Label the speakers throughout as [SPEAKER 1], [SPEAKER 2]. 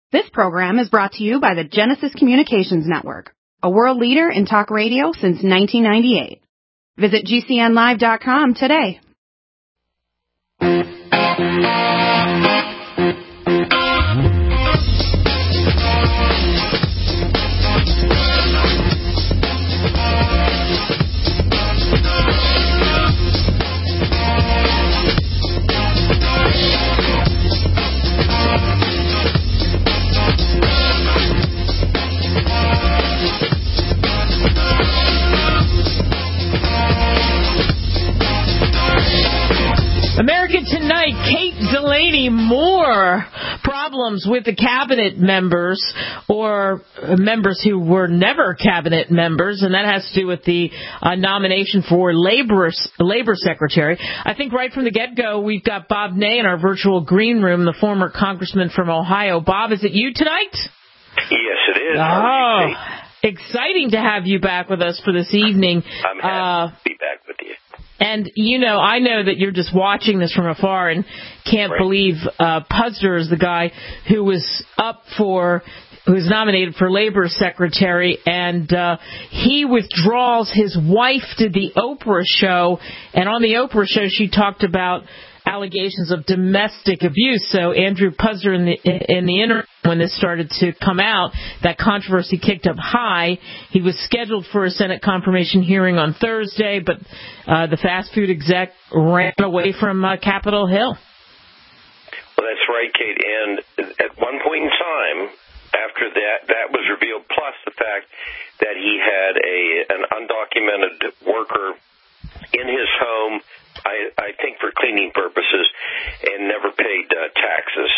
[SPEAKER 1] This program is brought to you by the Genesis Communications Network, a world leader in talk radio since 1998. Visit GCNlive.com today.
[SPEAKER 2] American Tonight, Kate Delaney, more problems with the cabinet members or members who were never cabinet members, and that has to do with the nomination for labor secretary. I think right from the get-go, we've got Bob Ney in our virtual green room, the former congressman from Ohio. Bob, is it you tonight?
[SPEAKER 3] Yes, it is.
[SPEAKER 2] Oh, exciting to have you back with us for this evening.
[SPEAKER 3] I'm happy to be back with you.
[SPEAKER 2] And, I know that you're just watching this from afar and can't believe Puzder is the guy who was nominated for labor secretary, and he withdraws. His wife did the Oprah show, and on the Oprah show she talked about allegations of domestic abuse. So Andrew Puzder in the interim, when this started to come out, that controversy kicked up high. He was scheduled for a Senate confirmation hearing on Thursday, but the fast food exec ran away from Capitol Hill.
[SPEAKER 3] Well, that's right, Kate. And at one point in time, after that was revealed, plus the fact that he had an undocumented worker in his home, I think for cleaning purposes, and never paid taxes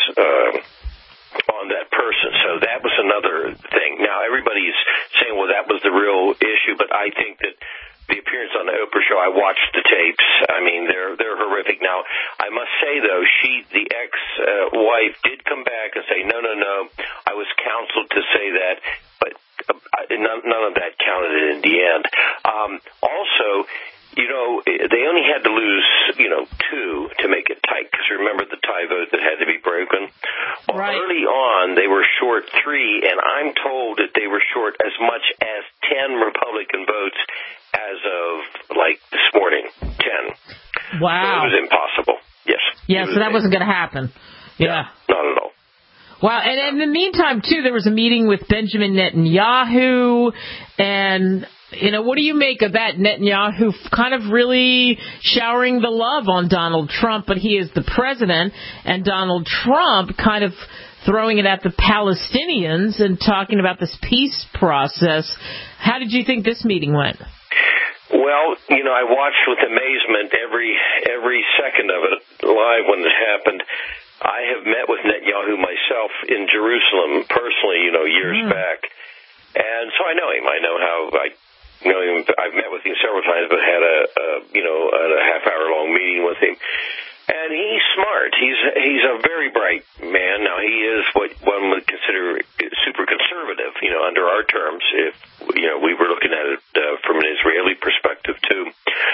[SPEAKER 3] on that person. So that was another thing. Now, everybody's saying, well, that was the real issue, but I think that the appearance on the Oprah show, I watched the tapes. I mean, they're horrific. Now, I must say, though, the ex-wife did come back and say, no, I was counseled to say that, but none of that counted in the end. Also, they only had to lose, 2 to make it tight, because remember the tie vote that had to be broken? Well,
[SPEAKER 2] right.
[SPEAKER 3] Early on, they were short 3, and I'm told that they were short as much as 10 Republican votes as of, this morning, 10.
[SPEAKER 2] Wow.
[SPEAKER 3] So it was impossible, yes.
[SPEAKER 2] Yeah, so that wasn't going to happen. Yeah.
[SPEAKER 3] Not at all.
[SPEAKER 2] Wow, and in the meantime, too, there was a meeting with Benjamin Netanyahu, and what do you make of that? Netanyahu kind of really showering the love on Donald Trump, but he is the president, and Donald Trump kind of throwing it at the Palestinians and talking about this peace process. How did you think this meeting went?
[SPEAKER 3] Well, I watched with amazement every second of it live when it happened. I have met with Netanyahu myself in Jerusalem personally, years back. And so I know him. I know how I've met with him several times, but had a half-hour-long meeting with him. And he's smart. He's a very bright man. Now, he is what one would consider super conservative, under our terms, if, we were looking at it from an Israeli perspective, too.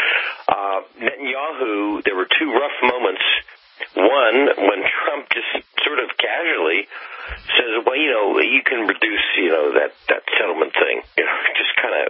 [SPEAKER 3] Netanyahu, there were 2 rough moments. One, when Trump just sort of casually says, well, you can reduce, that settlement thing, just kind of,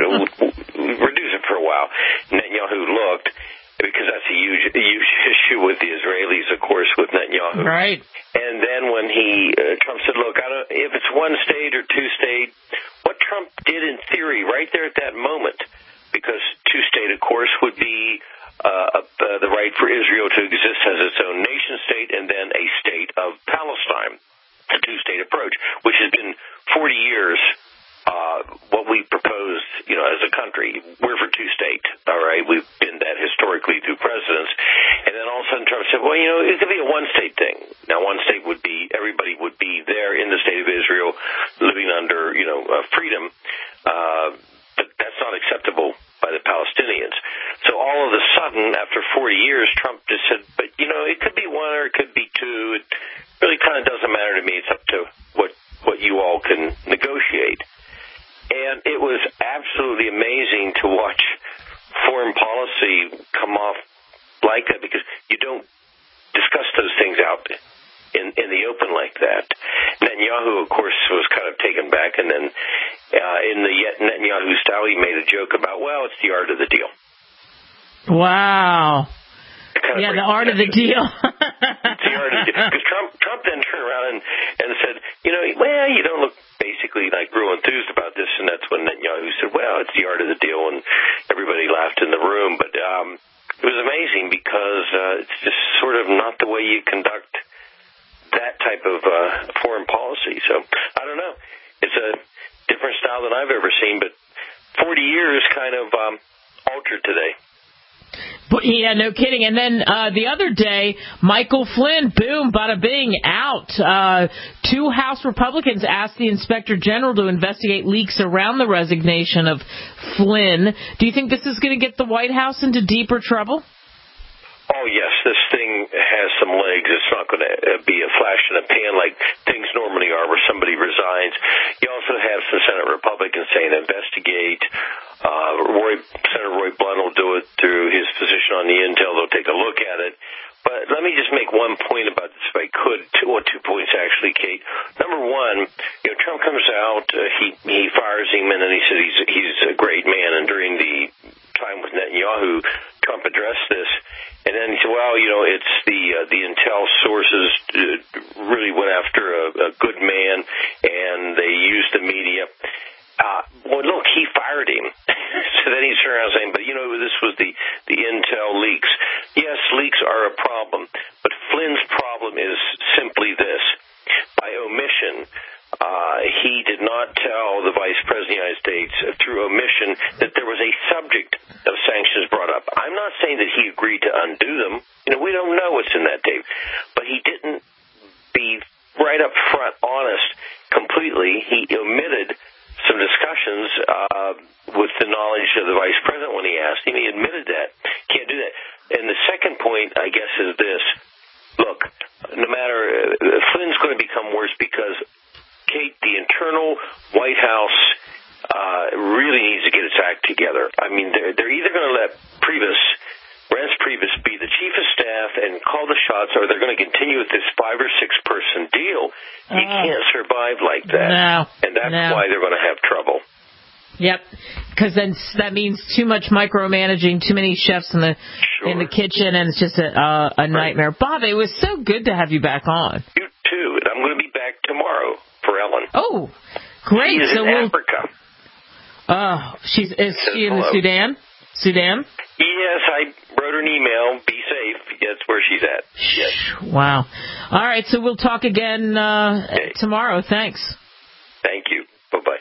[SPEAKER 3] reduce it for a while. Netanyahu looked, because that's a huge issue with the Israelis, of course, with Netanyahu.
[SPEAKER 2] Right.
[SPEAKER 3] And then when Trump said, look, if it's 1 state or 2 state, what Trump did in theory right there at that moment, because 2 state, of course, would be the right for Israel to exist as its own nation state and then a state of Palestine, a 2-state approach, which has been 40 years what we proposed, as a country. We're for 2-state, all right? We've been that historically through presidents. And then all of a sudden Trump said, well, it could be a 1-state thing. Now, 1 state would be, everybody would be there in the state of Israel living under, freedom. But that's not acceptable by the Palestinians. So all of a sudden, after 40 years, Trump just said, but, it could be 1 or it could be 2. It really kind of doesn't matter to me. It's up to what you all can negotiate. And it was absolutely amazing to watch foreign policy come off like that, because you don't discuss those things out in the open like that. Netanyahu Netanyahu, of course, was kind of taken back, and then in the Netanyahu style, he made a joke about, well, it's the art of the deal.
[SPEAKER 2] Wow. Yeah, the art of the deal.
[SPEAKER 3] It's the art of the deal. Because Trump then turned around and said, well, you don't look basically like real enthused about this, and that's when Netanyahu said, well, it's the art of the deal, and everybody laughed in the room. But it was amazing because it's just sort of not the way you conduct that type of foreign policy. So, I don't know. It's a different style than I've ever seen, but 40 years kind of altered today.
[SPEAKER 2] But, yeah, no kidding. And then the other day, Michael Flynn, boom, bada bing, out. 2 House Republicans asked the Inspector General to investigate leaks around the resignation of Flynn. Do you think this is going to get the White House into deeper trouble?
[SPEAKER 3] Oh, yes, this thing has some legs. It's not going to be a flash in the pan like things normally are where somebody resigns. You also have some Senate Republicans saying investigate. Senator Roy Blunt will do it through his position on the intel. They'll take a look at it. But let me just make one point about this, if I could. 2 points, actually, Kate. Number one, Trump comes out, he fires him, and then he says he's a great man. And during the time with Netanyahu, Trump addressed this. And then he said, well, it's the intel sources really went after a good man, and they used the media. Well, look, he fired him. So then he turned around saying, but, this was the intel leaks. Yes, leaks are a problem, but Flynn's problem is simply this. By omission, he did not tell the Vice President of the United States through omission that there was a subject of sanctions brought up. I'm not saying that he agreed to undo them. We don't know what's in that tape. But he didn't be right up front honest completely. He omitted some discussions with the knowledge of the Vice President when he asked him. He admitted that. Can't do that. And the second point, I guess, is this. Look, no matter Flynn's going to become worse because, Kate, the internal White House really needs to get its act together. I mean, they're either going to let Reince Priebus be the chief of staff and call the shots, or they're going to continue with this 5 or 6 person deal. You can't survive like that.
[SPEAKER 2] No,
[SPEAKER 3] and that's why they're going to have trouble.
[SPEAKER 2] Yep, because then that means too much micromanaging, too many chefs in the kitchen, and it's just a nightmare. Bob, it was so good to have you back on.
[SPEAKER 3] You too, and I'm going to be back tomorrow for Ellen.
[SPEAKER 2] Oh, great!
[SPEAKER 3] She is in Africa.
[SPEAKER 2] Oh, is she in the Sudan?
[SPEAKER 3] Yes, I wrote her an email. Be safe. That's where she's at. Yes.
[SPEAKER 2] Wow. All right, so we'll talk again tomorrow. Thanks.
[SPEAKER 3] Thank you. Bye-bye.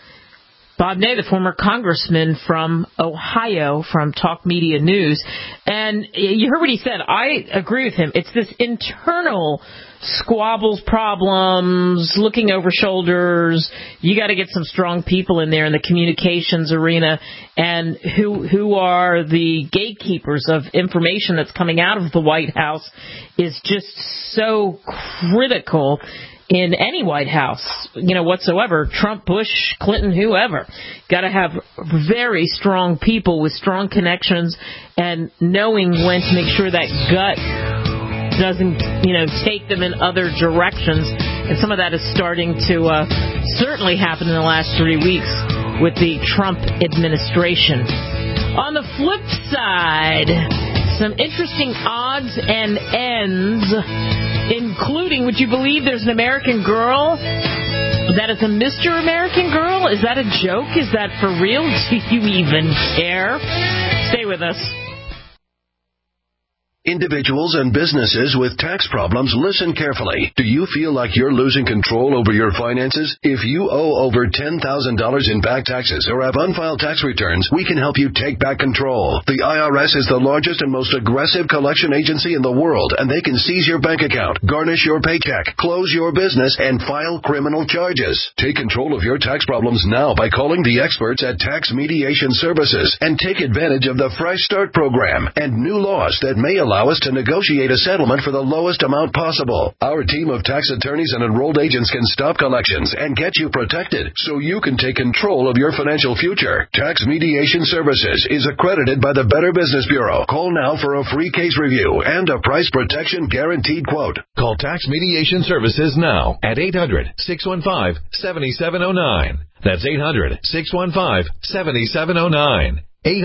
[SPEAKER 2] Bob Ney, the former congressman from Ohio from Talk Media News. And you heard what he said. I agree with him. It's this internal squabbles, problems, looking over shoulders. You got to get some strong people in there in the communications arena, and who are the gatekeepers of information that's coming out of the White House is just so critical in any White House, whatsoever, Trump, Bush, Clinton, whoever. Got to have very strong people with strong connections and knowing when to make sure that gut doesn't, take them in other directions. And some of that is starting to certainly happen in the last 3 weeks with the Trump administration. On the flip side, some interesting odds and ends, including, would you believe there's an American girl that is a Mr. American Girl? Is that a joke? Is that for real? Do you even care? Stay with us.
[SPEAKER 4] Individuals and businesses with tax problems, listen carefully. Do you feel like you're losing control over your finances? If you owe over $10,000 in back taxes or have unfiled tax returns, we can help you take back control. The IRS is the largest and most aggressive collection agency in the world, and they can seize your bank account, garnish your paycheck, close your business, and file criminal charges. Take control of your tax problems now by calling the experts at Tax Mediation Services and take advantage of the Fresh Start program and new laws that may allow allow us to negotiate a settlement for the lowest amount possible. Our team of tax attorneys and enrolled agents can stop collections and get you protected so you can take control of your financial future. Tax Mediation Services is accredited by the Better Business Bureau. Call now for a free case review and a price protection guaranteed quote.
[SPEAKER 5] Call Tax Mediation Services now at 800-615-7709. That's 800-615-7709.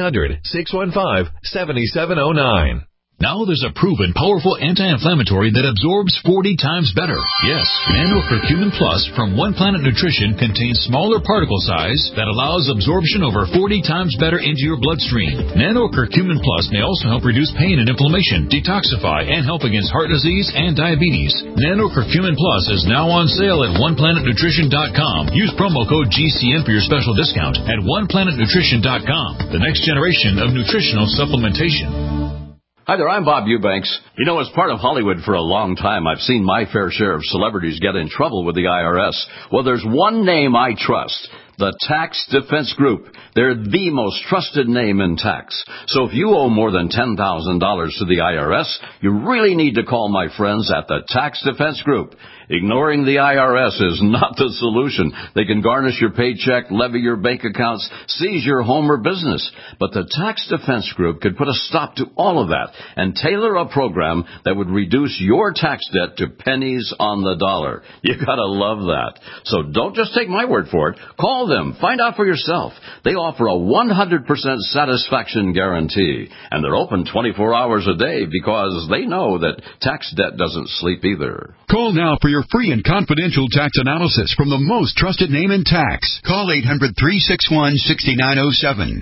[SPEAKER 5] 800-615-7709.
[SPEAKER 6] Now there's a proven, powerful anti-inflammatory that absorbs 40 times better. Yes, Nano Curcumin Plus from One Planet Nutrition contains smaller particle size that allows absorption over 40 times better into your bloodstream. Nano Curcumin Plus may also help reduce pain and inflammation, detoxify, and help against heart disease and diabetes. Nano Curcumin Plus is now on sale at OnePlanetNutrition.com. Use promo code GCN for your special discount at OnePlanetNutrition.com. The next generation of nutritional supplementation.
[SPEAKER 7] Hi there, I'm Bob Eubanks. You know, as part of Hollywood for a long time, I've seen my fair share of celebrities get in trouble with the IRS. Well, there's one name I trust. The Tax Defense Group. They're the most trusted name in tax. So if you owe more than $10,000 to the IRS, you really need to call my friends at the Tax Defense Group. Ignoring the IRS is not the solution. They can garnish your paycheck, levy your bank accounts, seize your home or business. But the Tax Defense Group could put a stop to all of that and tailor a program that would reduce your tax debt to pennies on the dollar. You gotta love that. So don't just take my word for it. Call them. Find out for yourself. They offer a 100% satisfaction guarantee. And they're open 24 hours a day because they know that tax debt doesn't sleep either.
[SPEAKER 8] Call now for your free and confidential tax analysis from the most trusted name in tax. Call 800-361-6907.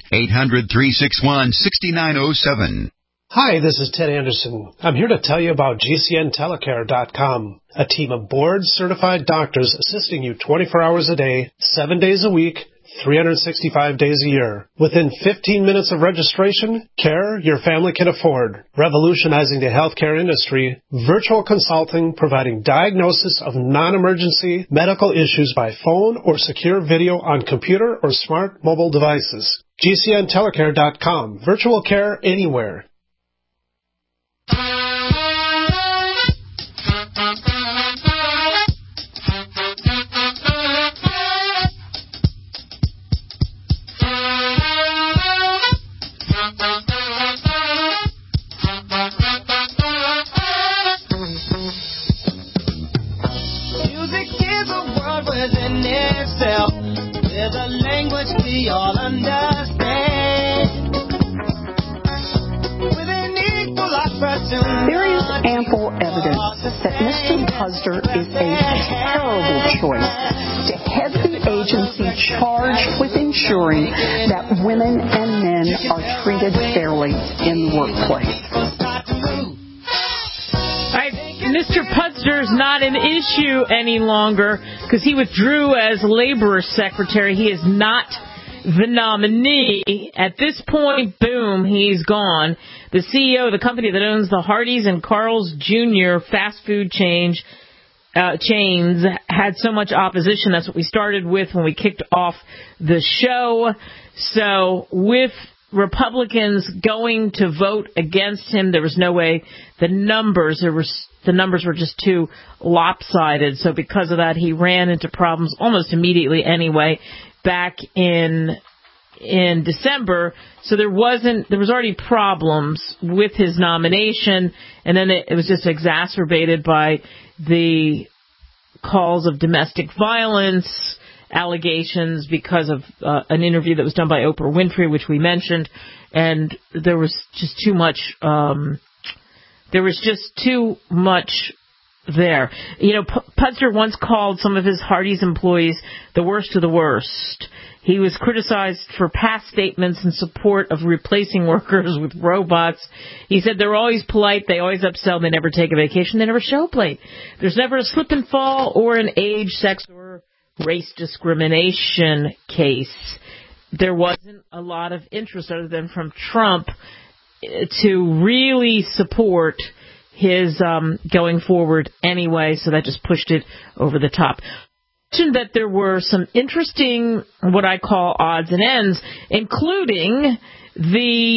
[SPEAKER 8] 800-361-6907.
[SPEAKER 9] Hi, this is Ted Anderson. I'm here to tell you about GCNTelecare.com, a team of board-certified doctors assisting you 24 hours a day, 7 days a week, 365 days a year. Within 15 minutes of registration, care your family can afford. Revolutionizing the healthcare industry, virtual consulting providing diagnosis of non-emergency medical issues by phone or secure video on computer or smart mobile devices. GCNTelecare.com. Virtual care anywhere.
[SPEAKER 10] There's a language we all understand. With an equal opportunity.
[SPEAKER 11] There is ample evidence that Mr. Puzder is a terrible choice to head the agency charged with ensuring that women and men are treated fairly in the workplace.
[SPEAKER 2] Mr. Puzder is not an issue any longer because he withdrew as Labor Secretary. He is not the nominee. At this point, boom, he's gone. The CEO of the company that owns the Hardee's and Carl's Jr. fast food chains had so much opposition. That's what we started with when we kicked off the show. So with Republicans going to vote against him, there was no way. The numbers were just too lopsided. So because of that, he ran into problems almost immediately anyway back in December. So there was already problems with his nomination, and then it was just exacerbated by the calls of domestic violence allegations because of an interview that was done by Oprah Winfrey, which we mentioned, and there was just too much. There was just too much there. You know, Puzder once called some of his Hardee's employees the worst of the worst. He was criticized for past statements in support of replacing workers with robots. He said they're always polite, they always upsell, they never take a vacation, they never show plate. There's never a slip and fall or an age, sex, or race discrimination case. There wasn't a lot of interest other than from Trump to really support his going forward anyway, so that just pushed it over the top. I mentioned that there were some interesting, what I call odds and ends, including the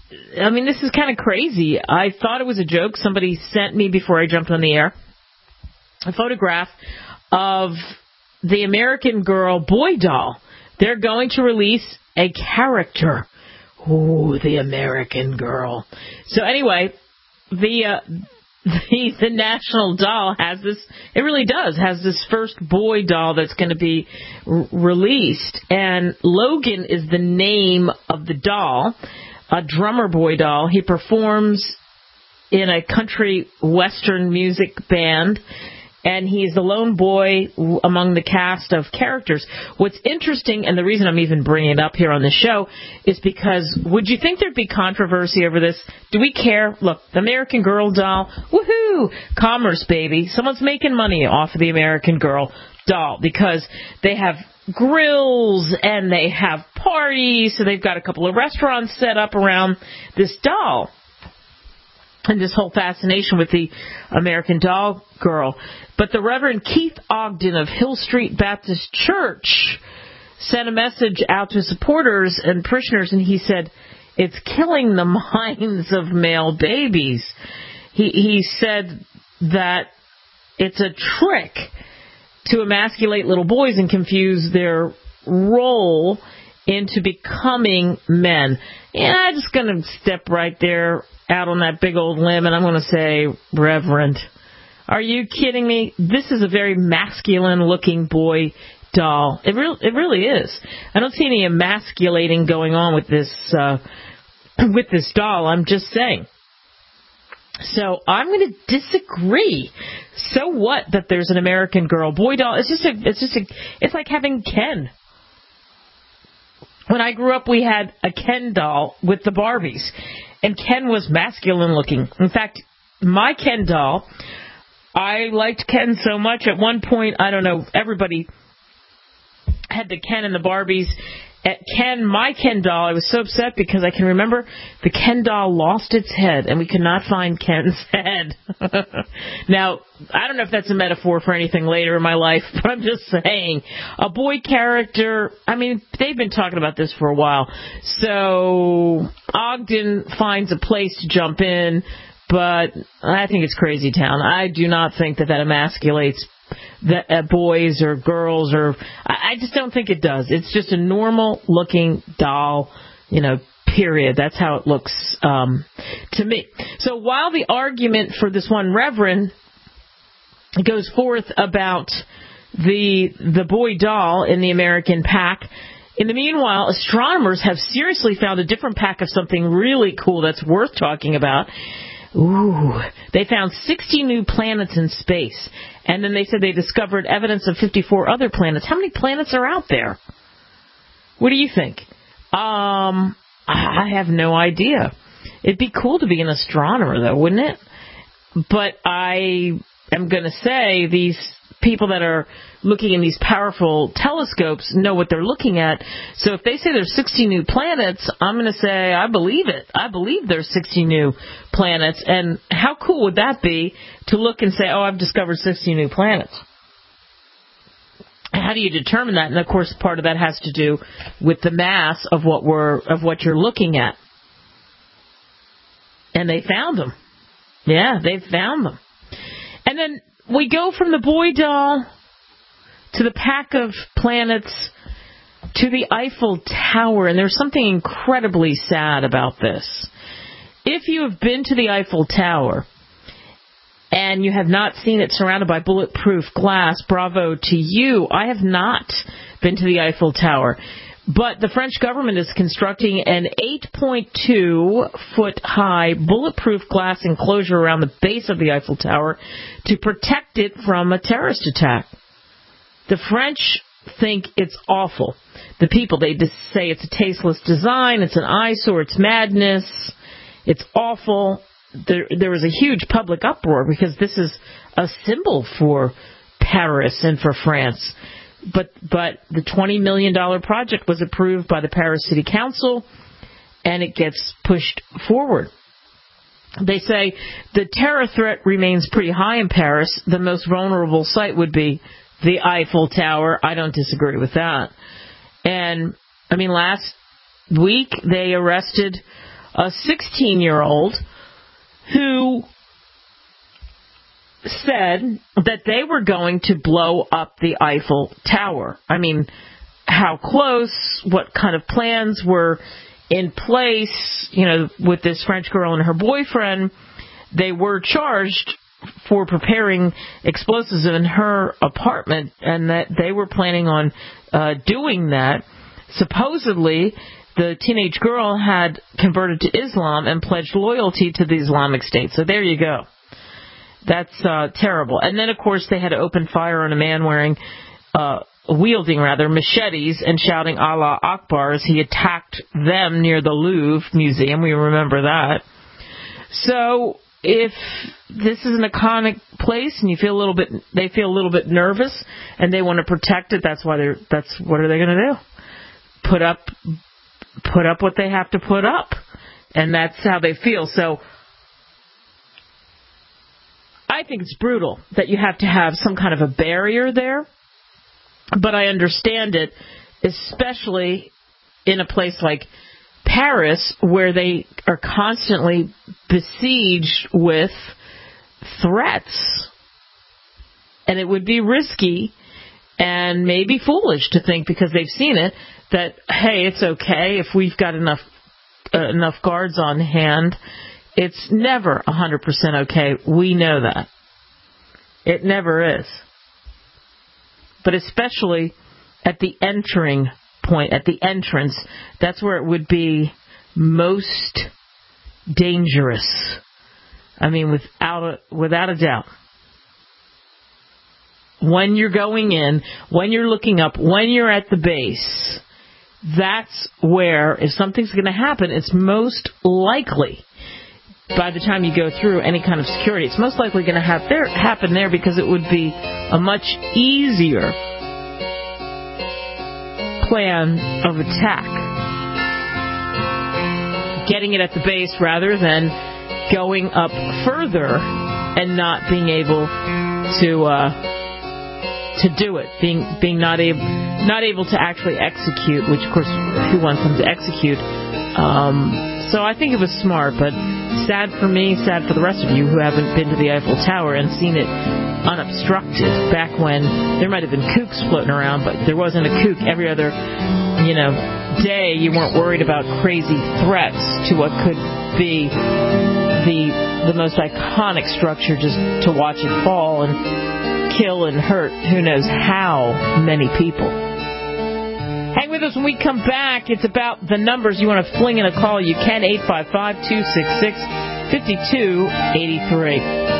[SPEAKER 2] I mean, this is kind of crazy. I thought it was a joke. Somebody sent me before I jumped on the air a photograph of the American Girl boy doll. They're going to release a character. Ooh, the American Girl. So anyway, the National Doll has this, it really does, has this first boy doll that's going to be released. And Logan is the name of the doll, a drummer boy doll. He performs in a country western music band, and he's the lone boy among the cast of characters. What's interesting, and the reason I'm even bringing it up here on the show, is because would you think there'd be controversy over this? Do we care? Look, the American Girl doll, woohoo, commerce, baby. Someone's making money off of the American Girl doll because they have grills and they have parties, so they've got a couple of restaurants set up around this doll. And this whole fascination with the American Doll Girl. But the Reverend Keith Ogden of Hill Street Baptist Church sent a message out to supporters and parishioners, and he said, it's killing the minds of male babies. He said that it's a trick to emasculate little boys and confuse their role into becoming men. And I'm just going to step right there out on that big old limb, and I'm going to say, Reverend, are you kidding me? This is a very masculine-looking boy doll. It really is. I don't see any emasculating going on with this doll. I'm just saying. So I'm going to disagree. So what that there's an American Girl boy doll? It's like having Ken. When I grew up, we had a Ken doll with the Barbies, and Ken was masculine looking. In fact, my Ken doll, I liked Ken so much at one point, I don't know, everybody had the Ken and the Barbies. At Ken, my Ken doll, I was so upset because I can remember the Ken doll lost its head and we could not find Ken's head. Now, I don't know if that's a metaphor for anything later in my life, but I'm just saying, a boy character, I mean, they've been talking about this for a while. So Ogden finds a place to jump in, but I think it's crazy town. I do not think that emasculates boys or girls, or I just don't think it does. It's just a normal looking doll, period. That's how it looks to me. So while the argument for this one reverend goes forth about the boy doll in the American pack, in the meanwhile, astronomers have seriously found a different pack of something really cool that's worth talking about. Ooh, they found 60 new planets in space. And then they said they discovered evidence of 54 other planets. How many planets are out there? What do you think? I have no idea. It'd be cool to be an astronomer, though, wouldn't it? But I am going to say these people that are looking in these powerful telescopes know what they're looking at. So if they say there's 60 new planets, I'm going to say I believe it. I believe there's 60 new planets. And how cool would that be to look and say, oh, I've discovered 60 new planets? How do you determine that? And of course, part of that has to do with the mass of what you're looking at. And they found them. Yeah, they found them. And then we go from the boy doll to the pack of planets to the Eiffel Tower, and there's something incredibly sad about this. If you have been to the Eiffel Tower and you have not seen it surrounded by bulletproof glass, bravo to you. I have not been to the Eiffel Tower. But the French government is constructing an 8.2-foot-high bulletproof glass enclosure around the base of the Eiffel Tower to protect it from a terrorist attack. The French think it's awful. The people, they just say it's a tasteless design, it's an eyesore, it's madness, it's awful. There was a huge public uproar because this is a symbol for Paris and for France. But the $20 million project was approved by the Paris City Council, and it gets pushed forward. They say the terror threat remains pretty high in Paris. The most vulnerable site would be the Eiffel Tower. I don't disagree with that. And, I mean, last week they arrested a 16-year-old who said that they were going to blow up the Eiffel Tower. I mean, how close, what kind of plans were in place, with this French girl and her boyfriend. They were charged for preparing explosives in her apartment, and that they were planning on doing that. Supposedly, the teenage girl had converted to Islam and pledged loyalty to the Islamic State. So there you go. That's terrible. And then, of course, they had to open fire on a man wielding machetes and shouting Allah Akbar as he attacked them near the Louvre Museum. We remember that. So if this is an iconic place and they feel a little bit nervous and they want to protect it, what are they going to do? Put up what they have to put up. And that's how they feel. So I think it's brutal that you have to have some kind of a barrier there. But I understand it, especially in a place like Paris, where they are constantly besieged with threats. And it would be risky and maybe foolish to think, because they've seen it, that, hey, it's okay if we've got enough guards on hand. It's never 100% okay. We know that. It never is. But especially at the entering point, at the entrance, that's where it would be most dangerous. I mean, without a doubt. When you're going in, when you're looking up, when you're at the base, that's where, if something's going to happen, it's most likely, by the time you go through any kind of security, it's most likely going to happen there, because it would be a much easier plan of attack. Getting it at the base rather than going up further and not being able to do it, being not able to actually execute, which of course who wants them to execute. So I think it was smart, but sad for me, sad for the rest of you who haven't been to the Eiffel Tower and seen it unobstructed. Back when there might have been kooks floating around, but there wasn't a kook every other, day. You weren't worried about crazy threats to what could be the most iconic structure, just to watch it fall and kill and hurt who knows how many people. Hang with us when we come back. It's about the numbers. You want to fling in a call, you can, 855-266-5283.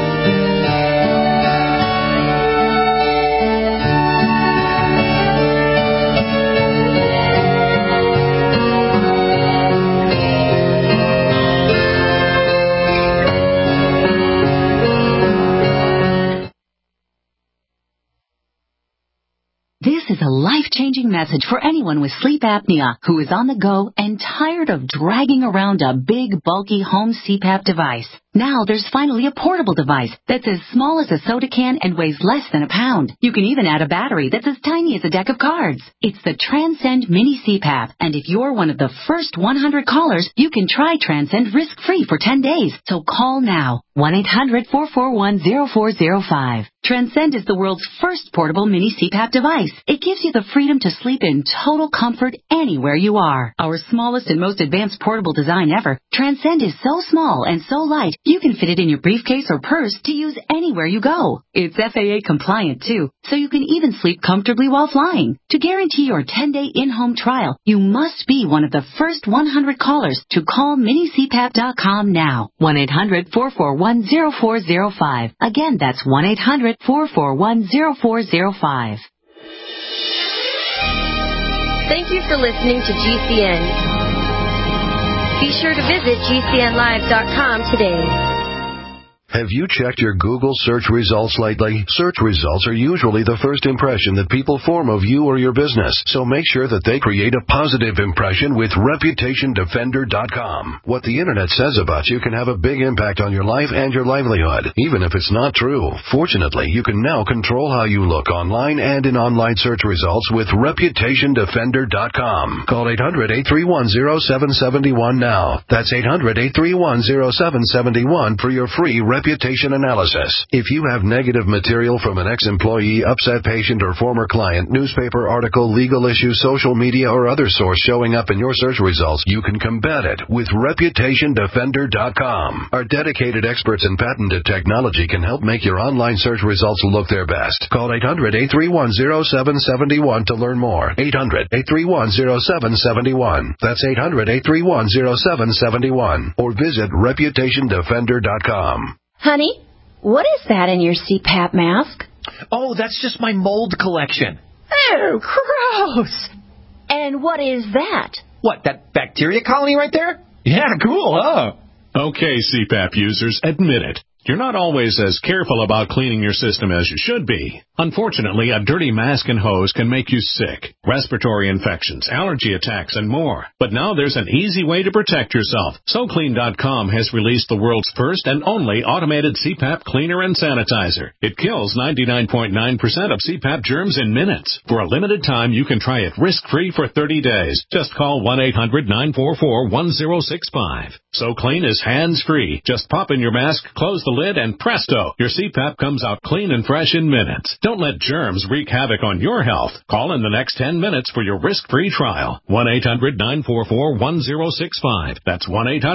[SPEAKER 12] This is a life-changing message for anyone with sleep apnea who is on the go and tired of dragging around a big, bulky home CPAP device. Now there's finally a portable device that's as small as a soda can and weighs less than a pound. You can even add a battery that's as tiny as a deck of cards. It's the Transcend Mini CPAP, and if you're one of the first 100 callers, you can try Transcend risk-free for 10 days. So call now, 1-800-441-0405. Transcend is the world's first portable mini CPAP device. It gives you the freedom to sleep in total comfort anywhere you are. Our smallest and most advanced portable design ever, Transcend is so small and so light, you can fit it in your briefcase or purse to use anywhere you go. It's FAA compliant too, so you can even sleep comfortably while flying. To guarantee your 10-day in-home trial, you must be one of the first 100 callers to call minicpap.com now. 1-800-441-0405. Again, that's 1-800-441-0405.
[SPEAKER 13] Thank you for listening to GCN. Be sure to visit GCNlive.com today.
[SPEAKER 4] Have you checked your Google search results lately? Search results are usually the first impression that people form of you or your business, so make sure that they create a positive impression with ReputationDefender.com. What the Internet says about you can have a big impact on your life and your livelihood, even if it's not true. Fortunately, you can now control how you look online and in online search results with ReputationDefender.com. Call 800-831-0771 now. That's 800-831-0771 for your free reputation analysis. If you have negative material from an ex-employee, upset patient, or former client, newspaper article, legal issue, social media, or other source showing up in your search results, you can combat it with ReputationDefender.com. Our dedicated experts in patented technology can help make your online search results look their best. Call 800-831-0771 to learn more. 800-831-0771. That's 800-831-0771. Or visit ReputationDefender.com.
[SPEAKER 14] Honey, what is that in your CPAP mask?
[SPEAKER 15] Oh, that's just my mold collection.
[SPEAKER 14] Oh, gross. And what is that?
[SPEAKER 15] What, that bacteria colony right there? Yeah, cool, huh?
[SPEAKER 16] Okay, CPAP users, admit it. You're not always as careful about cleaning your system as you should be. Unfortunately, a dirty mask and hose can make you sick, respiratory infections, allergy attacks, and more. But now there's an easy way to protect yourself. SoClean.com has released the world's first and only automated CPAP cleaner and sanitizer. It kills 99.9% of CPAP germs in minutes. For a limited time, you can try it risk-free for 30 days. Just call 1-800-944-1065. SoClean is hands-free. Just pop in your mask, close the lid, and presto, your CPAP comes out clean and fresh in minutes. Don't let germs wreak havoc on your health. Call in the next 10 minutes for your risk-free trial. 1-800-944-1065. That's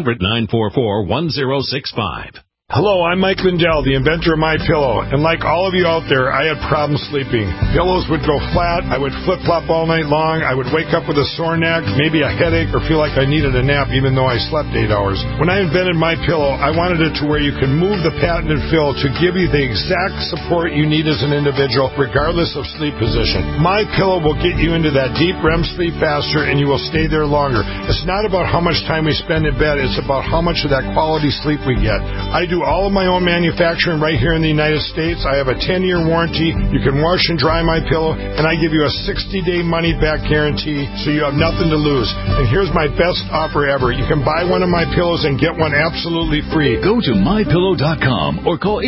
[SPEAKER 16] 1-800-944-1065.
[SPEAKER 17] Hello, I'm Mike Lindell, the inventor of MyPillow, and like all of you out there, I had problems sleeping. Pillows would go flat, I would flip-flop all night long, I would wake up with a sore neck, maybe a headache, or feel like I needed a nap even though I slept 8 hours. When I invented MyPillow, I wanted it to where you can move the patented fill to give you the exact support you need as an individual, regardless of sleep position. MyPillow will get you into that deep REM sleep faster, and you will stay there longer. It's not about how much time we spend in bed, it's about how much of that quality sleep we get. I do all of my own manufacturing right here in the United States. I have a 10-year warranty. You can wash and dry MyPillow, and I give you a 60-day money-back guarantee, so you have nothing to lose. And here's my best offer ever. You can buy one of my pillows and get one absolutely free.
[SPEAKER 6] Go to MyPillow.com or call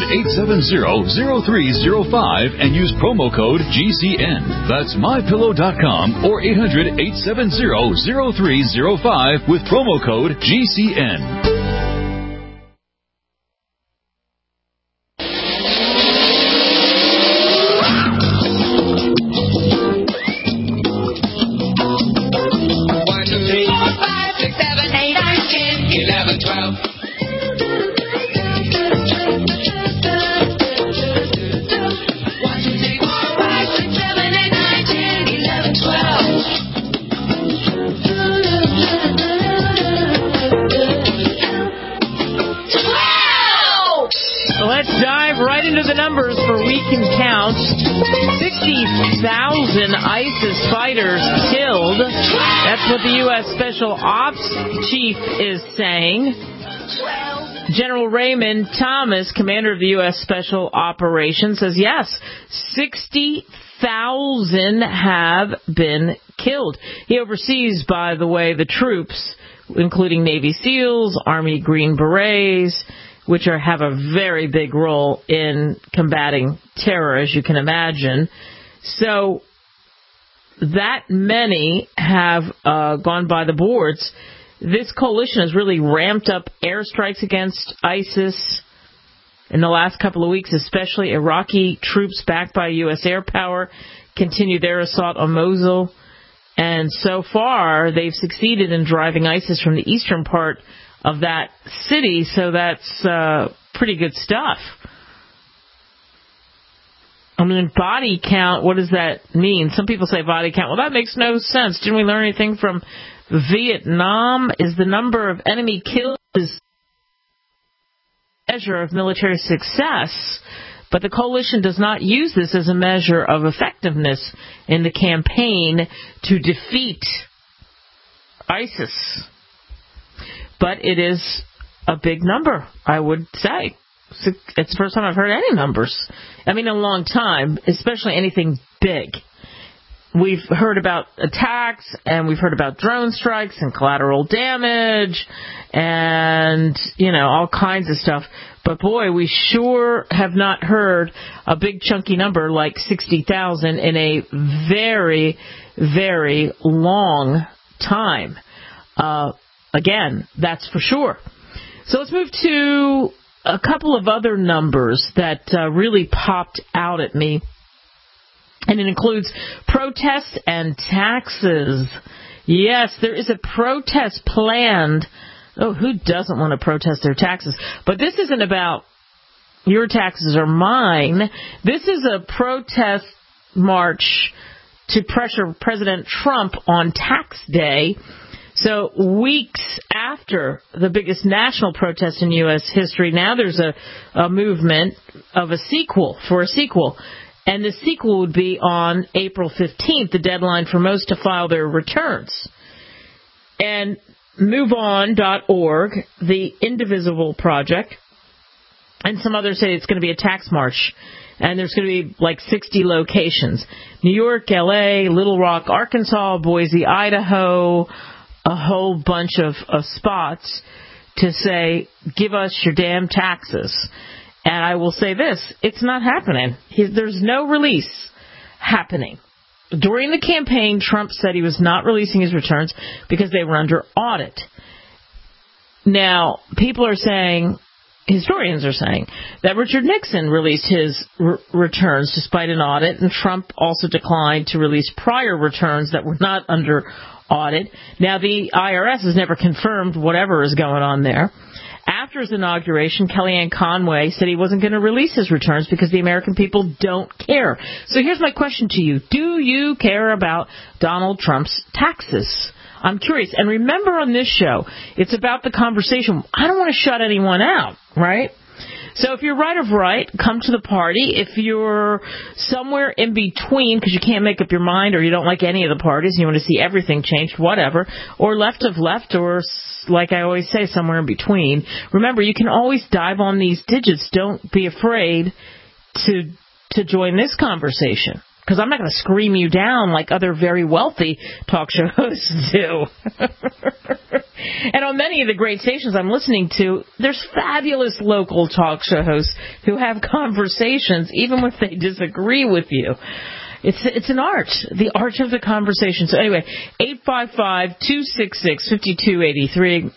[SPEAKER 6] 800-870-0305 and use promo code GCN. That's MyPillow.com or 800-870-0305 with promo code GCN.
[SPEAKER 2] ISIS fighters killed. That's what the U.S. Special Ops Chief is saying. General Raymond Thomas, commander of the U.S. Special Operations, says yes, 60,000 have been killed. He oversees, by the way, the troops, including Navy SEALs, Army Green Berets, which have a very big role in combating terror, as you can imagine. So that many have gone by the boards. This coalition has really ramped up airstrikes against ISIS in the last couple of weeks, especially Iraqi troops backed by U.S. air power continue their assault on Mosul. And so far, they've succeeded in driving ISIS from the eastern part of that city, so that's pretty good stuff. I mean, body count, what does that mean? Some people say body count. Well, that makes no sense. Didn't we learn anything from Vietnam? Is the number of enemy killed is a measure of military success, but the coalition does not use this as a measure of effectiveness in the campaign to defeat ISIS. But it is a big number, I would say. It's the first time I've heard any numbers. I mean, in a long time, especially anything big. We've heard about attacks, and we've heard about drone strikes and collateral damage and, all kinds of stuff. But, boy, we sure have not heard a big chunky number like 60,000 in a very, very long time. Again, that's for sure. So let's move to a couple of other numbers that really popped out at me. And it includes protests and taxes. Yes, there is a protest planned. Oh, who doesn't want to protest their taxes? But this isn't about your taxes or mine. This is a protest march to pressure President Trump on tax day. So weeks after the biggest national protest in U.S. history, now there's a movement of a sequel. And the sequel would be on April 15th, the deadline for most to file their returns. And MoveOn.org, the Indivisible Project, and some others say it's going to be a tax march. And there's going to be like 60 locations. New York, L.A., Little Rock, Arkansas, Boise, Idaho, a whole bunch of spots to say, give us your damn taxes. And I will say this, it's not happening. There's no release happening. During the campaign, Trump said he was not releasing his returns because they were under audit. Now, people are saying, historians are saying, that Richard Nixon released his returns despite an audit, and Trump also declined to release prior returns that were not under audit. Now, the IRS has never confirmed whatever is going on there. After his inauguration, Kellyanne Conway said he wasn't going to release his returns because the American people don't care. So here's my question to you. Do you care about Donald Trump's taxes? I'm curious. And remember on this show, it's about the conversation. I don't want to shut anyone out, right? So if you're right of right, come to the party. If you're somewhere in between because you can't make up your mind or you don't like any of the parties and you want to see everything changed, whatever, or left of left, or like I always say, somewhere in between, remember, you can always dive on these digits. Don't be afraid to join this conversation. Because I'm not going to scream you down like other very wealthy talk show hosts do. And on many of the great stations I'm listening to, there's fabulous local talk show hosts who have conversations, even if they disagree with you. It's an art, the art of the conversation. So anyway, 855-266-5283,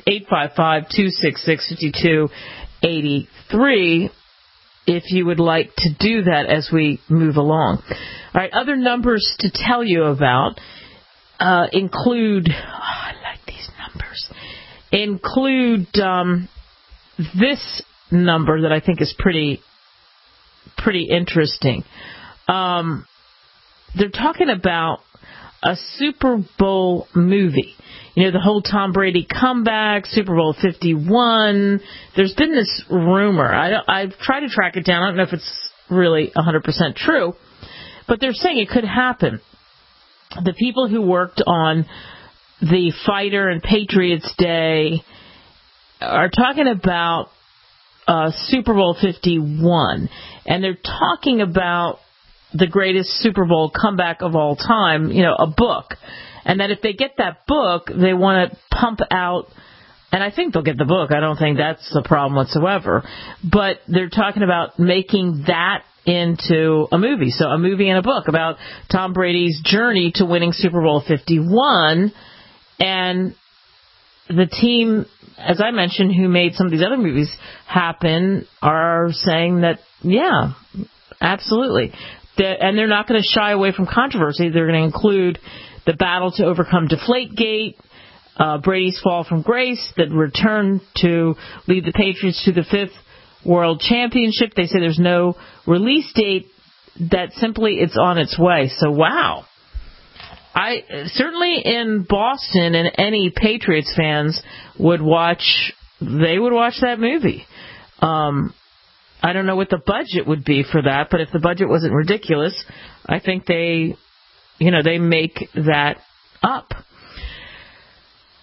[SPEAKER 2] 855-266-5283, if you would like to do that as we move along. All right, other numbers to tell you about include, I like these numbers, include this number that I think is pretty interesting. They're talking about a Super Bowl movie. You know, the whole Tom Brady comeback, Super Bowl 51. There's been this rumor. I've tried to track it down. I don't know if it's really 100% true, but they're saying it could happen. The people who worked on the Fighter and Patriots Day are talking about Super Bowl 51, and they're talking about the greatest Super Bowl comeback of all time, you know, a book. And that if they get that book, they want to pump out, and I think they'll get the book. I don't think that's the problem whatsoever. But they're talking about making that into a movie. So a movie and a book about Tom Brady's journey to winning Super Bowl 51. And the team, as I mentioned, who made some of these other movies happen, are saying that, yeah, absolutely. And they're not going to shy away from controversy. They're going to include the battle to overcome Deflategate, Brady's fall from grace, the return to lead the Patriots to the fifth World Championship. They say there's no release date, that simply it's on its way. So, wow. I certainly in Boston, and any Patriots fans would watch that movie. I don't know what the budget would be for that, but if the budget wasn't ridiculous, I think they make that up.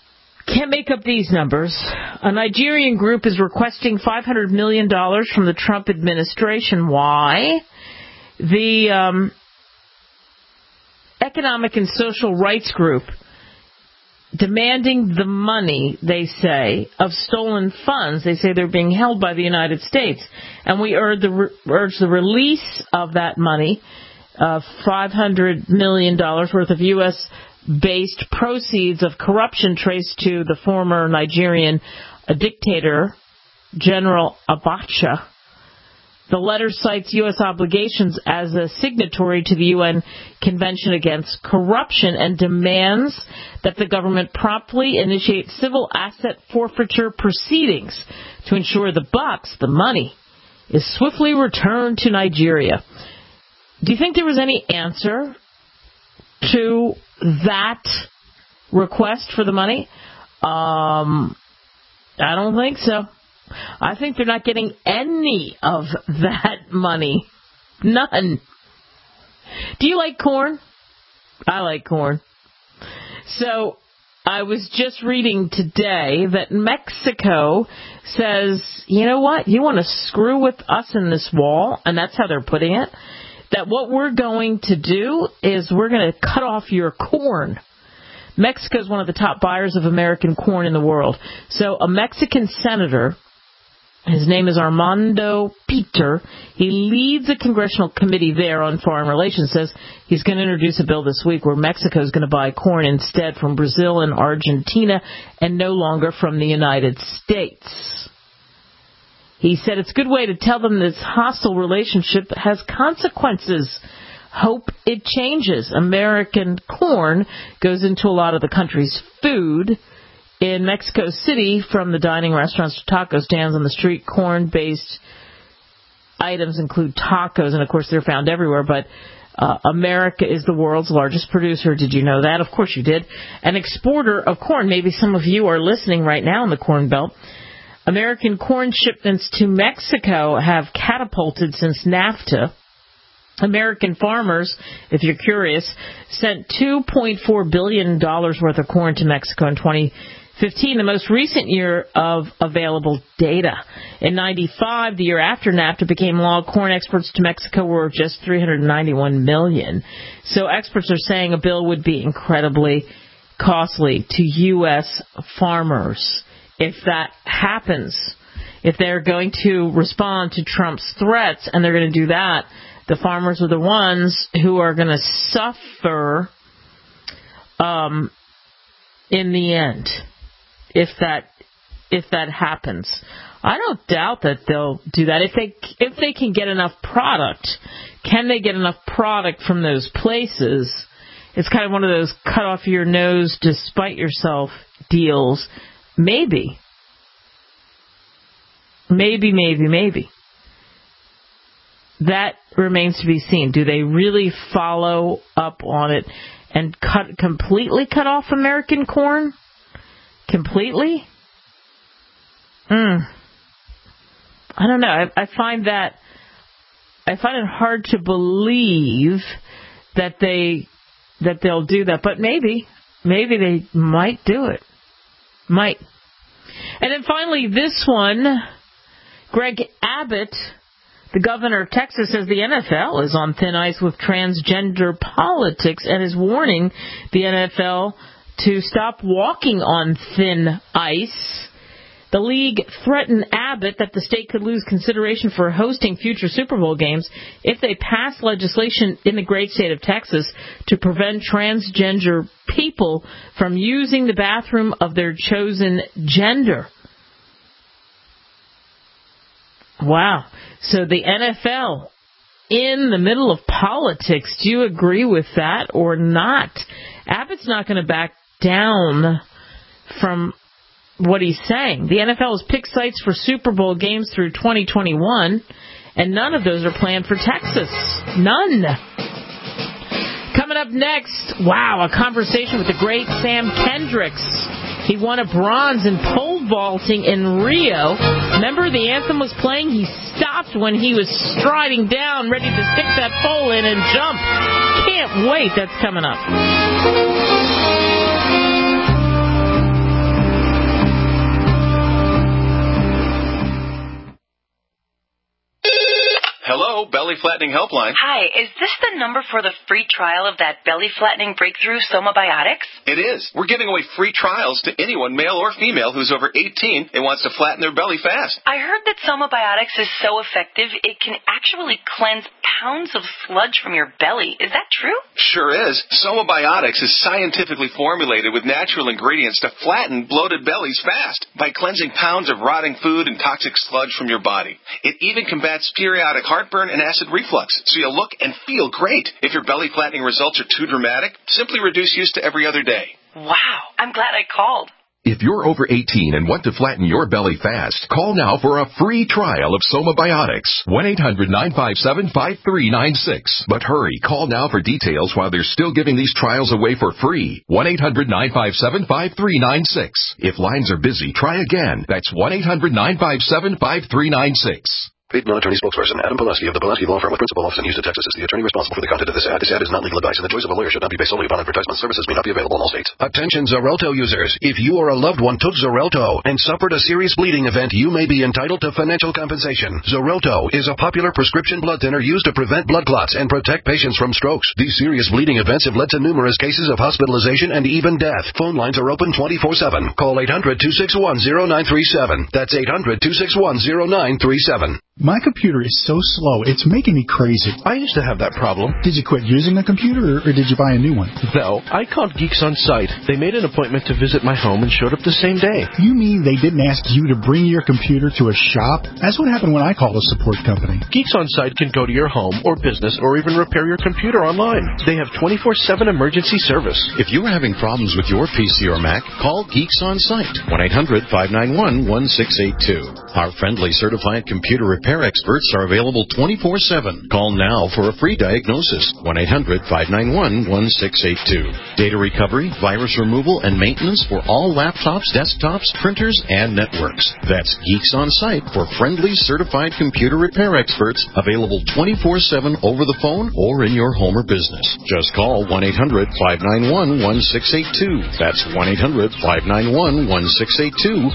[SPEAKER 2] Can't make up these numbers. A Nigerian group is requesting $500 million from the Trump administration. Why? The Economic and Social Rights Group demanding the money, they say, of stolen funds. They say they're being held by the United States. And we urge the release of that money, $500 million worth of U.S.-based proceeds of corruption traced to the former Nigerian dictator, General Abacha. The letter cites U.S. obligations as a signatory to the UN Convention Against Corruption and demands that the government promptly initiate civil asset forfeiture proceedings to ensure the money, is swiftly returned to Nigeria. Do you think there was any answer to that request for the money? I don't think so. I think they're not getting any of that money. None. Do you like corn? I like corn. So I was just reading today that Mexico says, you know what? You want to screw with us in this wall, and that's how they're putting it, that what we're going to do is we're going to cut off your corn. Mexico is one of the top buyers of American corn in the world. So a Mexican senator, his name is Armando Peter. He leads a congressional committee there on foreign relations. Says he's going to introduce a bill this week where Mexico is going to buy corn instead from Brazil and Argentina and no longer from the United States. He said it's a good way to tell them this hostile relationship has consequences. Hope it changes. American corn goes into a lot of the country's food. In Mexico City, from the dining restaurants to taco stands on the street, corn-based items include tacos, and of course they're found everywhere, but America is the world's largest producer. Did you know that? Of course you did. An exporter of corn. Maybe some of you are listening right now in the Corn Belt. American corn shipments to Mexico have catapulted since NAFTA. American farmers, if you're curious, sent $2.4 billion worth of corn to Mexico in 2015, the most recent year of available data. In 95, the year after NAFTA became law, corn exports to Mexico were just $391 million. So experts are saying a bill would be incredibly costly to U.S. farmers if that happens. If they're going to respond to Trump's threats, and they're going to do that, the farmers are the ones who are going to suffer in the end, if that happens. I don't doubt that they'll do that. If they can get enough product, can they get enough product from those places? It's kind of one of those cut off your nose to spite yourself deals. Maybe. That remains to be seen. Do they really follow up on it and completely cut off American corn? Completely? I don't know. I find it hard to believe that they'll do that, but maybe they might do it. Might. And then finally, this one, Greg Abbott, the governor of Texas, says the NFL is on thin ice with transgender politics and is warning the NFL to stop walking on thin ice. The league threatened Abbott that the state could lose consideration for hosting future Super Bowl games if they pass legislation in the great state of Texas to prevent transgender people from using the bathroom of their chosen gender. Wow. So the NFL in the middle of politics. Do you agree with that or not? Abbott's not going to back down from what he's saying. The NFL has picked sites for Super Bowl games through 2021, and none of those are planned for Texas. None. Coming up next, wow, a conversation with the great Sam Kendricks. He won a bronze in pole vaulting in Rio. Remember, the anthem was playing? He stopped when he was striding down, ready to stick that pole in and jump. Can't wait. That's coming up.
[SPEAKER 18] Hello, Belly Flattening Helpline.
[SPEAKER 19] Hi, is this the number for the free trial of that belly flattening breakthrough Somabiotics?
[SPEAKER 18] It is. We're giving away free trials to anyone, male or female, who's over 18 and wants to flatten their belly fast.
[SPEAKER 19] I heard that Somabiotics is so effective it can actually cleanse pounds of sludge from your belly. Is that true?
[SPEAKER 18] Sure is. Somabiotics is scientifically formulated with natural ingredients to flatten bloated bellies fast by cleansing pounds of rotting food and toxic sludge from your body. It even combats periodic heartburn and acid reflux, so you'll look and feel great. If your belly flattening results are too dramatic, simply reduce use to every other day.
[SPEAKER 19] Wow, I'm glad I called.
[SPEAKER 20] If you're over 18 and want to flatten your belly fast, call now for a free trial of Somabiotics. 1-800-957-5396. But hurry, call now for details while they're still giving these trials away for free. 1-800-957-5396. If lines are busy, try again. That's 1-800-957-5396.
[SPEAKER 4] Paid non-attorney spokesperson Adam Pulaski of the Pulaski Law Firm with principal office in Houston, Texas is the attorney responsible for the content of this ad. This ad is not legal advice, and the choice of a lawyer should not be based solely upon advertisement. Services may not be available in all states. Attention Xarelto users. If you or a loved one took Xarelto and suffered a serious bleeding event, you may be entitled to financial compensation. Xarelto is a popular prescription blood thinner used to prevent blood clots and protect patients from strokes. These serious bleeding events have led to numerous cases of hospitalization and even death. Phone lines are open 24/7. Call 800-261-0937. That's 800-261-0937.
[SPEAKER 21] My computer is so slow, it's making me crazy.
[SPEAKER 22] I used to have that problem.
[SPEAKER 21] Did you quit using the computer, or did you buy a new one?
[SPEAKER 22] No, I called Geeks On Site. They made an appointment to visit my home and showed up the same day.
[SPEAKER 21] You mean they didn't ask you to bring your computer to a shop? That's what happened when I called a support company.
[SPEAKER 22] Geeks On Site can go to your home or business or even repair your computer online. They have 24/7 emergency service.
[SPEAKER 23] If you are having problems with your PC or Mac, call Geeks On Site. 1-800-591-1682. Our friendly certified computer repair experts are available 24/7. Call now for a free diagnosis. 1-800-591-1682. Data recovery, virus removal, and maintenance for all laptops, desktops, printers, and networks. That's Geeks On Site for friendly certified computer repair experts, available 24/7 over the phone or in your home or business. Just call 1-800-591-1682. That's 1-800-591-1682.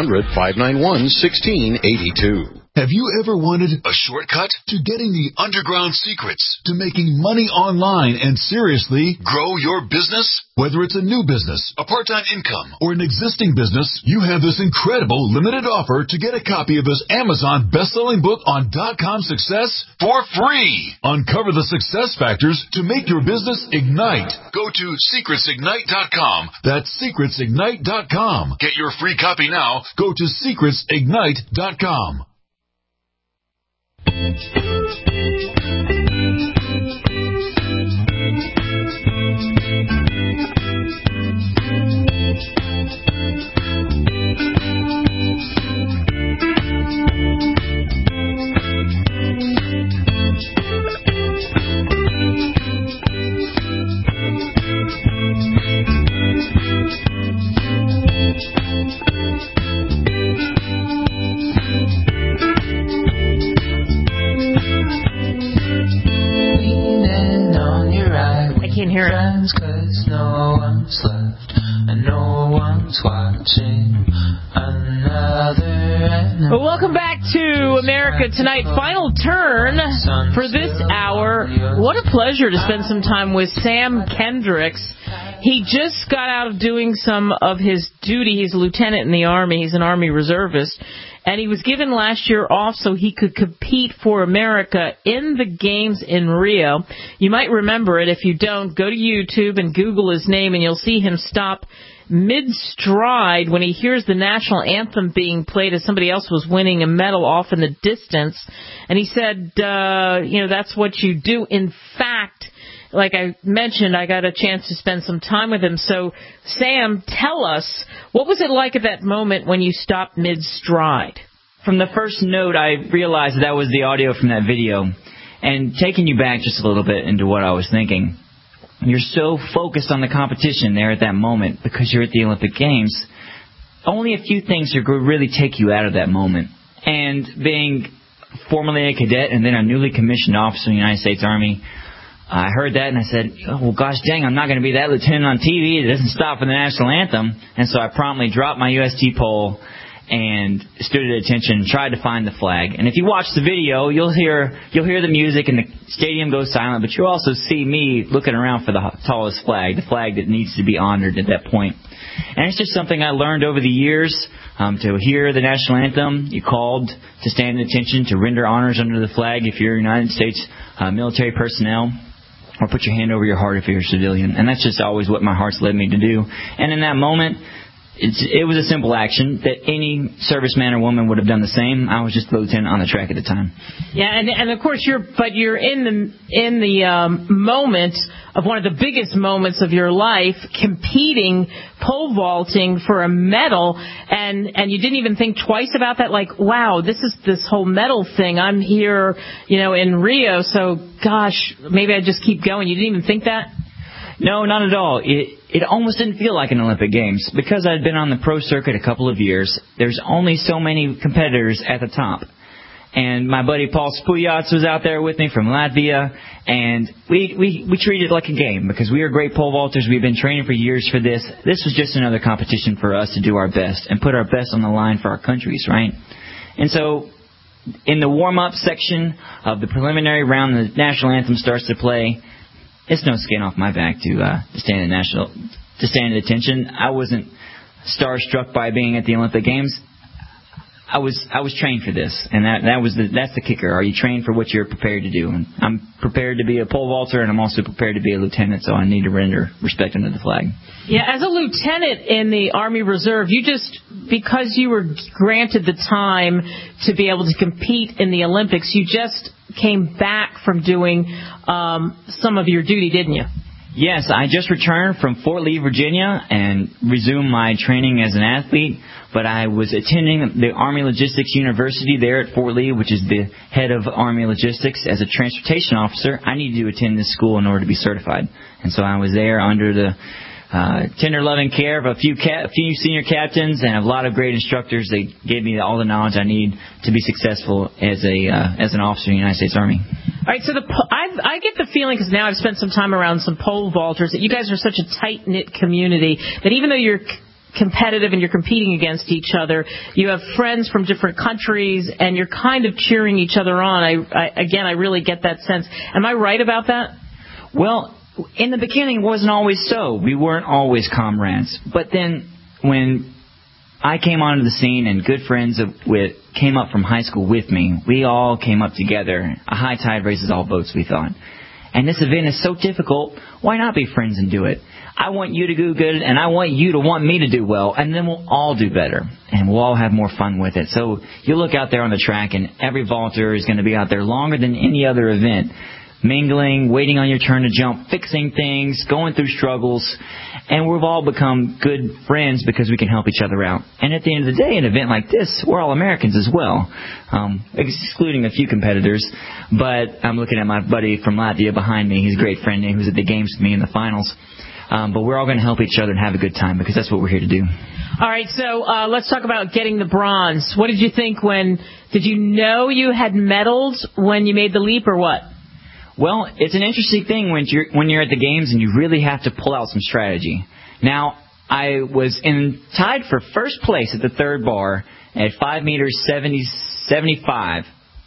[SPEAKER 23] 1-800-591-1682.
[SPEAKER 8] Have you ever wanted a shortcut to getting the underground secrets to making money online and seriously grow your business? Whether it's a new business, a part-time income, or an existing business, you have this incredible limited offer to get a copy of this Amazon best-selling book on .com success for free. Uncover the success factors to make your business ignite. Go to secretsignite.com. That's secretsignite.com. Get your free copy now. Go to secretsignite.com.
[SPEAKER 2] I can't hear it.
[SPEAKER 24] Cause no one's left and no one's watching another.
[SPEAKER 2] Well, welcome back to America Tonight. Final turn for this hour. What a pleasure to spend some time with Sam Kendricks. He just got out of doing some of his duty. He's a lieutenant in the Army. He's an Army reservist. And he was given last year off so he could compete for America in the games in Rio. You might remember it. If you don't, go to YouTube and Google his name, and you'll see him stop mid-stride when he hears the national anthem being played as somebody else was winning a medal off in the distance. And he said, that's what you do. In fact, like I mentioned, I got a chance to spend some time with him. So, Sam, tell us, what was it like at that moment when you stopped mid-stride?
[SPEAKER 25] From the first note, I realized that was the audio from that video. And taking you back just a little bit into what I was thinking, you're so focused on the competition there at that moment because you're at the Olympic Games. Only a few things are going to really take you out of that moment. And being formerly a cadet and then a newly commissioned officer in the United States Army, I heard that and I said, oh, well, gosh dang, I'm not going to be that lieutenant on TV. It doesn't stop for the national anthem. And so I promptly dropped my UST pole and stood at attention and tried to find the flag. And if you watch the video, you'll hear the music and the stadium goes silent, but you'll also see me looking around for the tallest flag, the flag that needs to be honored at that point. And it's just something I learned over the years. To hear the national anthem, you called to stand at attention, to render honors under the flag if you're United States military personnel, or put your hand over your heart if you're a civilian. And that's just always what my heart's led me to do. And in that moment, it was a simple action that any serviceman or woman would have done the same. I was just the lieutenant on the track at the time.
[SPEAKER 2] Yeah, and of course you're in the moment of one of the biggest moments of your life, competing, pole vaulting for a medal, and you didn't even think twice about that. Like, wow, this is this whole medal thing. I'm here, in Rio, so gosh, maybe I just keep going. You didn't even think that?
[SPEAKER 25] No, not at all. It almost didn't feel like an Olympic Games. Because I'd been on the pro circuit a couple of years, there's only so many competitors at the top. And my buddy Paul Spujats was out there with me from Latvia, and we treated it like a game because we are great pole vaulters. We've been training for years for this. This was just another competition for us to do our best and put our best on the line for our countries, right? And so in the warm-up section of the preliminary round, the national anthem starts to play. It's no skin off my back to stand at attention. I wasn't starstruck by being at the Olympic Games. I was trained for this, and that's the kicker. Are you trained for what you're prepared to do? And I'm prepared to be a pole vaulter, and I'm also prepared to be a lieutenant, so I need to render respect under the flag.
[SPEAKER 2] Yeah, as a lieutenant in the Army Reserve, because you were granted the time to be able to compete in the Olympics, you just came back from doing some of your duty, didn't you?
[SPEAKER 25] Yes, I just returned from Fort Lee, Virginia, and resumed my training as an athlete. But I was attending the Army Logistics University there at Fort Lee, which is the head of Army Logistics. As a transportation officer, I needed to attend this school in order to be certified. And so I was there under the tender loving care of a few senior captains and a lot of great instructors. They gave me all the knowledge I need to be successful as an officer in the United States Army.
[SPEAKER 2] All right, so I get the feeling, because now I've spent some time around some pole vaulters, that you guys are such a tight-knit community that even though you're competitive and you're competing against each other, you have friends from different countries and you're kind of cheering each other on. I really get that sense. Am I right about that?
[SPEAKER 25] Well, in the beginning, it wasn't always so. We weren't always comrades. But then when I came onto the scene and good friends came up from high school with me, we all came up together. A high tide raises all boats, we thought. And this event is so difficult, why not be friends and do it? I want you to do good, and I want you to want me to do well, and then we'll all do better, and we'll all have more fun with it. So you look out there on the track, and every vaulter is going to be out there longer than any other event, mingling, waiting on your turn to jump, fixing things, going through struggles, and we've all become good friends because we can help each other out. And at the end of the day, an event like this, we're all Americans as well, excluding a few competitors. But I'm looking at my buddy from Latvia behind me. He's a great friend. He was at the games with me in the finals. But we're all going to help each other and have a good time because that's what we're here to do.
[SPEAKER 2] All right, so let's talk about getting the bronze. What did you think did you know you had medals when you made the leap, or what?
[SPEAKER 25] Well, it's an interesting thing when you're at the games and you really have to pull out some strategy. Now, I was tied for first place at the third bar at 5 meters 75,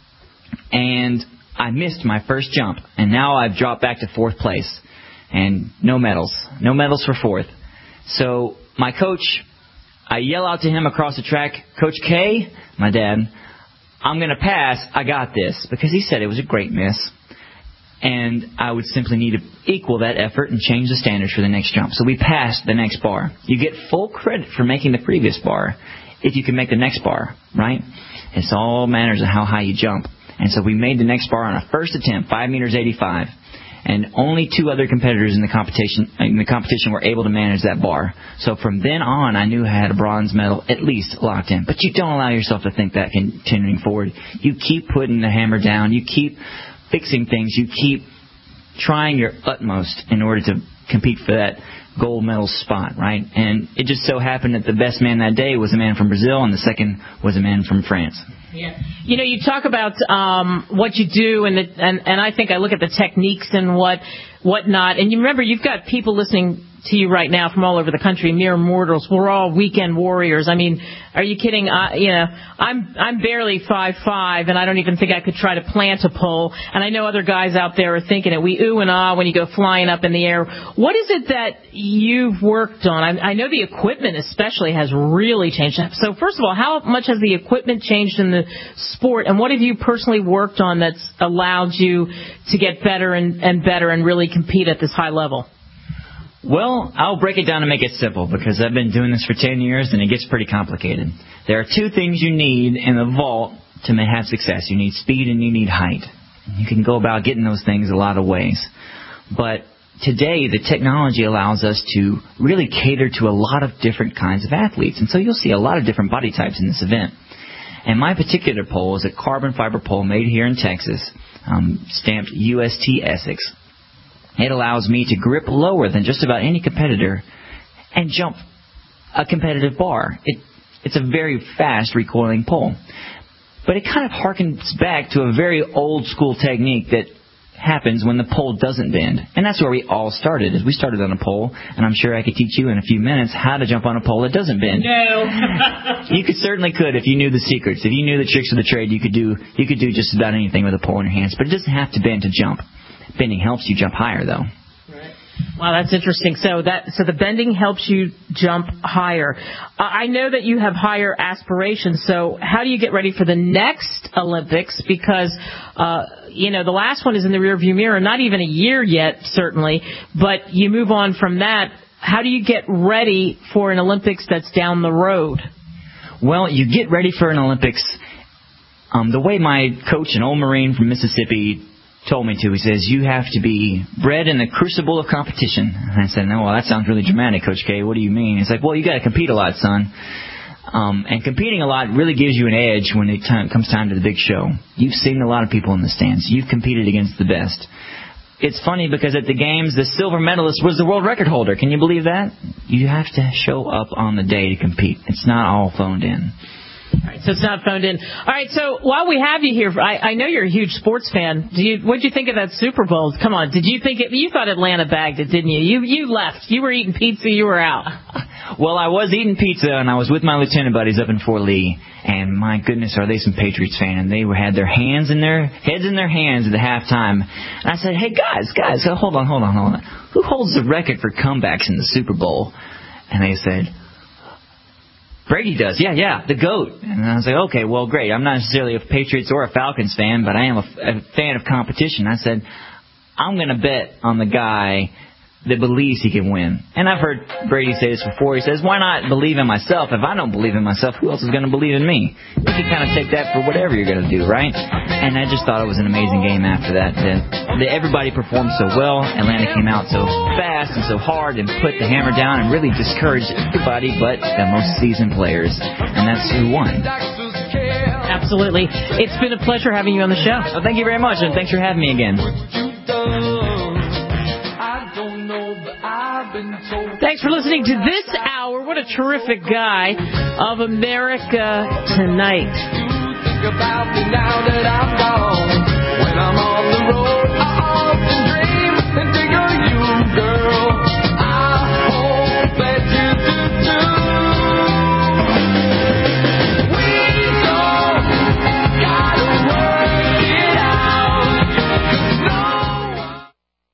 [SPEAKER 25] and I missed my first jump, and now I've dropped back to fourth place. And no medals for fourth. So my coach, I yell out to him across the track, Coach K, my dad, I'm going to pass, I got this. Because he said it was a great miss. And I would simply need to equal that effort and change the standards for the next jump. So we passed the next bar. You get full credit for making the previous bar if you can make the next bar, right? It's all matters of how high you jump. And so we made the next bar on a first attempt, 5 meters 85. And only 2 other competitors in the competition were able to manage that bar. So from then on, I knew I had a bronze medal at least locked in. But you don't allow yourself to think that continuing forward. You keep putting the hammer down. You keep fixing things. You keep trying your utmost in order to compete for that gold medal spot, right? And it just so happened that the best man that day was a man from Brazil, and the second was a man from France.
[SPEAKER 2] Yeah. You talk about what you do, and I think I look at the techniques and whatnot. And you remember, you've got people listening to you right now from all over the country, mere mortals. We're all weekend warriors. I mean, are you kidding? I'm barely 5'5", and I don't even think I could try to plant a pole. And I know other guys out there are thinking it. We ooh and ah when you go flying up in the air. What is it that you've worked on? I know the equipment especially has really changed. So first of all, how much has the equipment changed in the sport, and what have you personally worked on that's allowed you to get better and better and really compete at this high level?
[SPEAKER 25] Well, I'll break it down and make it simple because I've been doing this for 10 years and it gets pretty complicated. There are two things you need in the vault to have success. You need speed and you need height. You can go about getting those things a lot of ways. But today, the technology allows us to really cater to a lot of different kinds of athletes. And so you'll see a lot of different body types in this event. And my particular pole is a carbon fiber pole made here in Texas, stamped UST Essex. It allows me to grip lower than just about any competitor and jump a competitive bar. It's a very fast recoiling pole. But it kind of harkens back to a very old school technique that happens when the pole doesn't bend. And that's where we all started. We started on a pole, and I'm sure I could teach you in a few minutes how to jump on a pole that doesn't bend.
[SPEAKER 2] No.
[SPEAKER 25] You certainly could if you knew the secrets. If you knew the tricks of the trade, you could do just about anything with a pole in your hands. But it doesn't have to bend to jump. Bending helps you jump higher, though.
[SPEAKER 2] Right. Wow, that's interesting. So the bending helps you jump higher. I know that you have higher aspirations. So how do you get ready for the next Olympics? Because the last one is in the rearview mirror. Not even a year yet, certainly. But you move on from that. How do you get ready for an Olympics that's down the road?
[SPEAKER 25] Well, you get ready for an Olympics the way my coach, an old Marine from Mississippi, told me to. He says, you have to be bred in the crucible of competition. And I said, no, well, that sounds really dramatic, Coach K. What do you mean? He's like, well, you got to compete a lot, son. And competing a lot really gives you an edge when it comes time to the big show. You've seen a lot of people in the stands. You've competed against the best. It's funny because at the games, the silver medalist was the world record holder. Can you believe that? You have to show up on the day to compete. It's not all phoned in.
[SPEAKER 2] All right, so it's not phoned in. All right, so while we have you here, I know you're a huge sports fan. What did you think of that Super Bowl? Come on, did you think you thought Atlanta bagged it, didn't you? You left. You were eating pizza. You were out.
[SPEAKER 25] Well, I was eating pizza, and I was with my lieutenant buddies up in Fort Lee. And my goodness, are they some Patriots fan? And they had their heads in their hands at the halftime. And I said, hey guys, hold on. Who holds the record for comebacks in the Super Bowl? And they said, Brady does. Yeah, the GOAT. And I was like, okay, well, great. I'm not necessarily a Patriots or a Falcons fan, but I am a fan of competition. I said, I'm going to bet on the guy that believes he can win. And I've heard Brady say this before. He says, why not believe in myself? If I don't believe in myself, who else is going to believe in me? You can kind of take that for whatever you're going to do, right? And I just thought it was an amazing game after that. Everybody performed so well. Atlanta came out so fast and so hard and put the hammer down and really discouraged everybody but the most seasoned players. And that's who won.
[SPEAKER 2] Absolutely. It's been a pleasure having you on the show.
[SPEAKER 25] Oh, thank you very much, and thanks for having me again.
[SPEAKER 2] Thanks for listening to this hour. What a terrific guy of America Tonight. Think about me now that I'm gone. When I'm on the road, I often dream and think of you, girl. I hope that you do too. We don't gotta work it out. 'Cause no.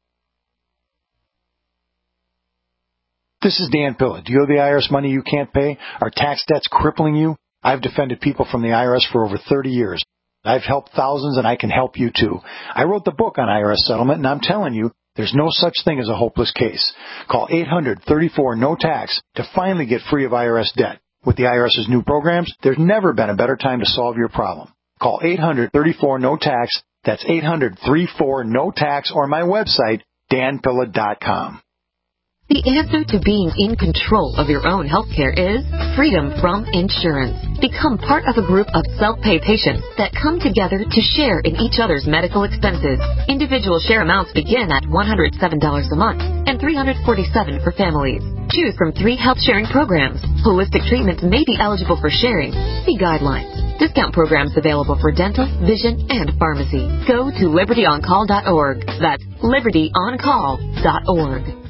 [SPEAKER 21] This is Dan Pilla. Do you owe the IRS money you can't pay? Are tax debts crippling you? I've defended people from the IRS for over 30 years. I've helped thousands, and I can help you too. I wrote the book on IRS settlement, and I'm telling you, there's no such thing as a hopeless case. Call 800-34-NO-TAX to finally get free of IRS debt. With the IRS's new programs, there's never been a better time to solve your problem. Call 800-34-NO-TAX. That's 800-34-NO-TAX, or my website, danpilla.com.
[SPEAKER 1] The answer to being in control of your own health care is freedom from insurance. Become part of a group of self-pay patients that come together to share in each other's medical expenses. Individual share amounts begin at $107 a month and $347 for families. Choose from 3 health-sharing programs. Holistic treatments may be eligible for sharing. See guidelines. Discount programs available for dental, vision, and pharmacy. Go to libertyoncall.org. That's libertyoncall.org.